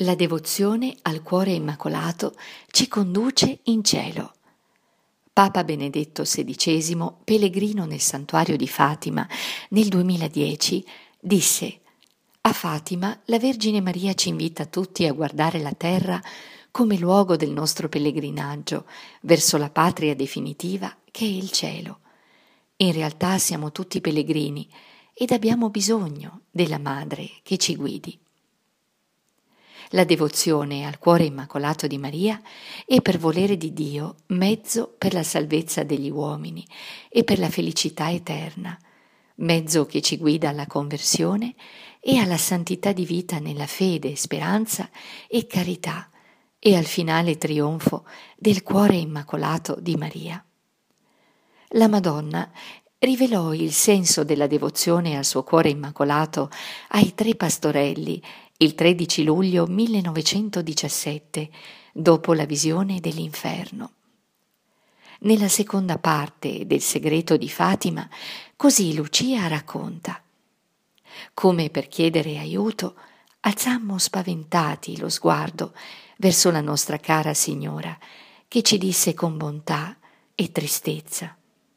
La devozione al cuore immacolato ci conduce in cielo. Papa Benedetto XVI, pellegrino nel santuario di Fatima nel 2010, disse: a Fatima la Vergine Maria ci invita tutti a guardare la terra come luogo del nostro pellegrinaggio verso la patria definitiva che è il cielo. In realtà siamo tutti pellegrini ed abbiamo bisogno della Madre che ci guidi. La devozione al cuore immacolato di Maria è, per volere di Dio, mezzo per la salvezza degli uomini e per la felicità eterna, mezzo che ci guida alla conversione e alla santità di vita nella fede, speranza e carità e al finale trionfo del cuore immacolato di Maria. La Madonna rivelò il senso della devozione al suo cuore immacolato ai tre pastorelli il 13 luglio 1917, dopo la visione dell'inferno. Nella seconda parte del segreto di Fatima, così Lucia racconta: come per chiedere aiuto, alzammo spaventati lo sguardo verso la nostra cara Signora, che ci disse con bontà e tristezza: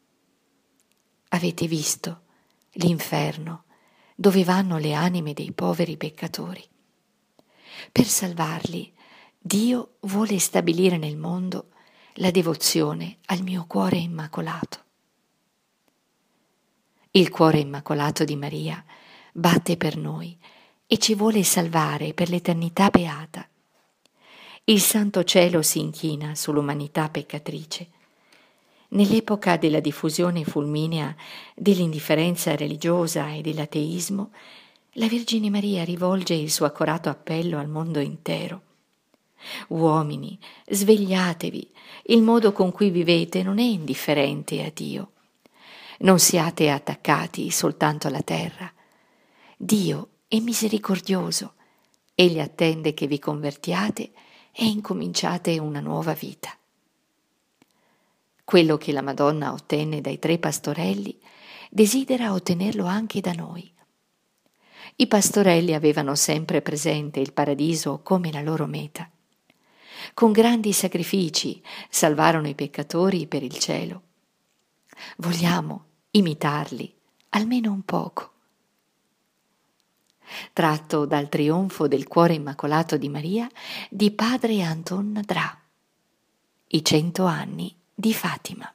avete visto l'inferno dove vanno le anime dei poveri peccatori? Per salvarli, Dio vuole stabilire nel mondo la devozione al mio cuore immacolato. Il cuore immacolato di Maria batte per noi e ci vuole salvare per l'eternità beata. Il Santo Cielo si inchina sull'umanità peccatrice. Nell'epoca della diffusione fulminea dell'indifferenza religiosa e dell'ateismo, la Vergine Maria rivolge il suo accorato appello al mondo intero. Uomini, svegliatevi, il modo con cui vivete non è indifferente a Dio. Non siate attaccati soltanto alla terra. Dio è misericordioso, Egli attende che vi convertiate e incominciate una nuova vita. Quello che la Madonna ottenne dai tre pastorelli desidera ottenerlo anche da noi. I pastorelli avevano sempre presente il paradiso come la loro meta. Con grandi sacrifici salvarono i peccatori per il cielo. Vogliamo imitarli, almeno un poco. Tratto dal trionfo del cuore immacolato di Maria di padre Anton Dra. I 100 anni di Fatima.